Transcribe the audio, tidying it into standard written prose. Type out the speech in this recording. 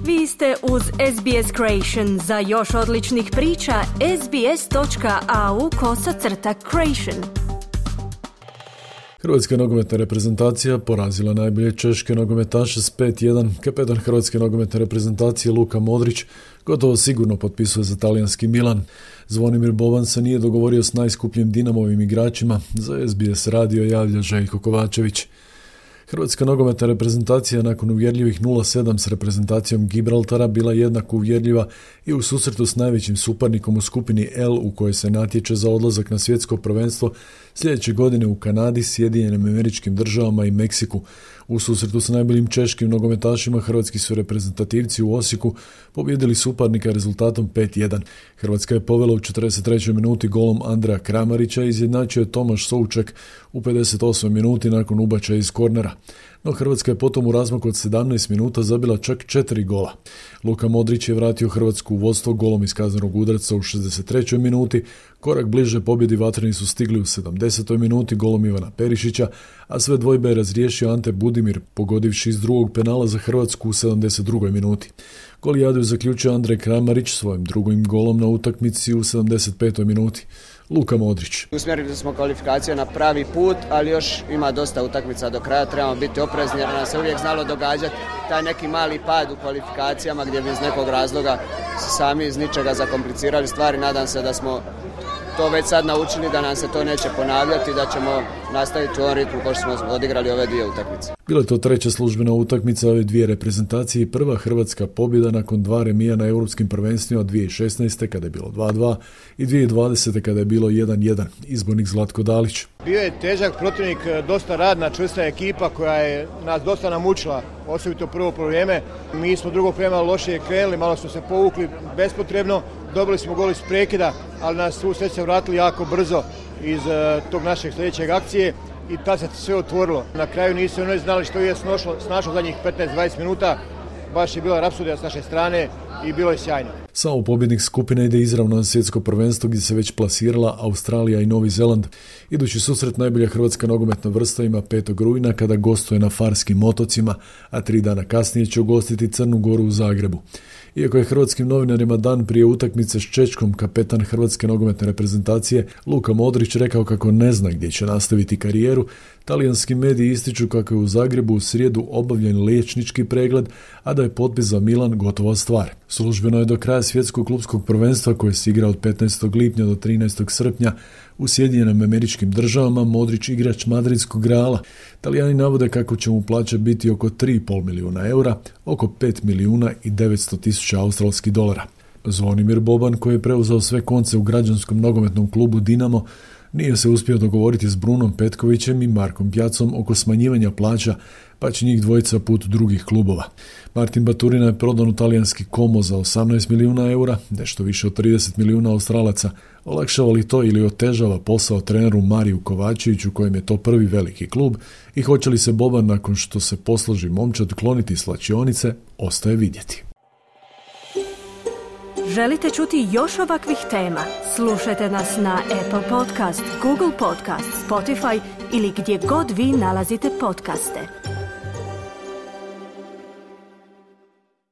Vi ste uz SBS Creation. Za još odličnih priča, sbs.au/creation. Hrvatska nogometna reprezentacija porazila najbolje češke nogometaše s 5-1. Kapetan Hrvatske nogometne reprezentacije Luka Modrić gotovo sigurno potpisuje za talijanski Milan. Zvonimir Boban se nije dogovorio s najskupljim Dinamovim igračima. Za SBS radio javlja Željko Kovačević. Hrvatska nogometna reprezentacija nakon uvjerljivih 0-7 s reprezentacijom Gibraltara bila jednako uvjerljiva i u susretu s najvećim suparnikom u skupini L u kojoj se natječe za odlazak na svjetsko prvenstvo sljedeće godine u Kanadi, Sjedinjenim Američkim Državama i Meksiku. U susretu s najboljim češkim nogometašima hrvatski su reprezentativci u Osijeku pobijedili suparnika rezultatom 5-1. Hrvatska je povela u 43. minuti golom Andreja Kramarića i izjednačio je Tomaš Souček u 58. minuti nakon ubačaja iz kornera. No Hrvatska je potom u razmaku od 17 minuta zabila čak 4 gola. Luka Modrić je vratio Hrvatsku u vodstvo golom iz kaznenog udarca u 63. minuti, korak bliže pobjedi vatreni su stigli u 70. minuti golom Ivana Perišića, a sve dvojbe je razriješio Ante Budimir, pogodivši iz drugog penala za Hrvatsku u 72. minuti. Golijadu zaključio Andrej Kramarić svojim drugim golom na utakmici u 75. minuti. Luka Modrić. Usmjerili smo kvalifikaciju na pravi put, ali još ima dosta utakmica do kraja, trebamo biti oprezni jer nam se uvijek znalo događati taj neki mali pad u kvalifikacijama gdje bi iz nekog razloga sami iz ničega zakomplicirali stvari. Nadam se da smo to već sad naučili, da nam se to neće ponavljati, da ćemo nastaviti u ovom ritmu kao što smo odigrali ove dvije utakmice. Bila je to treća službena utakmica ove dvije reprezentacije i prva hrvatska pobjeda nakon 2 remija na europskim prvenstvima 2016. kada je bilo 2-2 i 2020. kada je bilo 1-1. Izbornik Zlatko Dalić. Bio je težak protivnik, dosta radna, čvrsta ekipa koja je nas dosta namučila, osobito prvo vrijeme. Mi smo drugo vrijeme lošije krenuli, malo smo se povukli bespotrebno, dobili smo gol iz prekida, ali nas su se vratili jako brzo iz tog našeg sljedećeg akcije i tad se sve otvorilo. Na kraju nisu oni znali što je snašlo zadnjih 15-20 minuta, baš je bila rapsodija s naše strane i bilo je sjajno. Samo pobjednik skupine ide izravno na svjetsko prvenstvo gdje se već plasirala Australija i Novi Zeland. Idući susret najbolja hrvatska nogometna vrsta ima 5. rujna kada gostuje na Farskim otocima, a 3 dana kasnije će ugostiti Crnu Goru u Zagrebu. Iako je hrvatskim novinarima dan prije utakmice s Češkom kapetan hrvatske nogometne reprezentacije Luka Modrić rekao kako ne zna gdje će nastaviti karijeru, talijanski mediji ističu kako je u Zagrebu u srijedu obavljen liječnički pregled, a da je potpis za Milan gotova stvar. Službeno je do kraja svjetskog klupskog prvenstva koje se igra od 15. lipnja do 13. srpnja u Sjedinjenim Američkim Državama Modrić igrač madridskog Reala. Talijani navode kako će mu plaća biti oko 3,5 milijuna eura, oko 5 milijuna i 900 tisuća australskih dolara. Zvonimir Boban, koji je preuzeo sve konce u građanskom nogometnom klubu Dinamo, nije se uspio dogovoriti s Brunom Petkovićem i Markom Pjacom oko smanjivanja plaća, pa će njih dvojica put drugih klubova. Martin Baturina je prodan u talijanski Como za 18 milijuna eura, nešto više od 30 milijuna Australaca. Olakšava li to ili otežava posao treneru Mariju Kovačeviću, kojem je to prvi veliki klub, i hoće li se Boban nakon što se posloži momčad kloniti s slačionice, ostaje vidjeti. Želite čuti još ovakvih tema? Slušajte nas na Apple Podcast, Google Podcast, Spotify ili gdje god vi nalazite podcaste.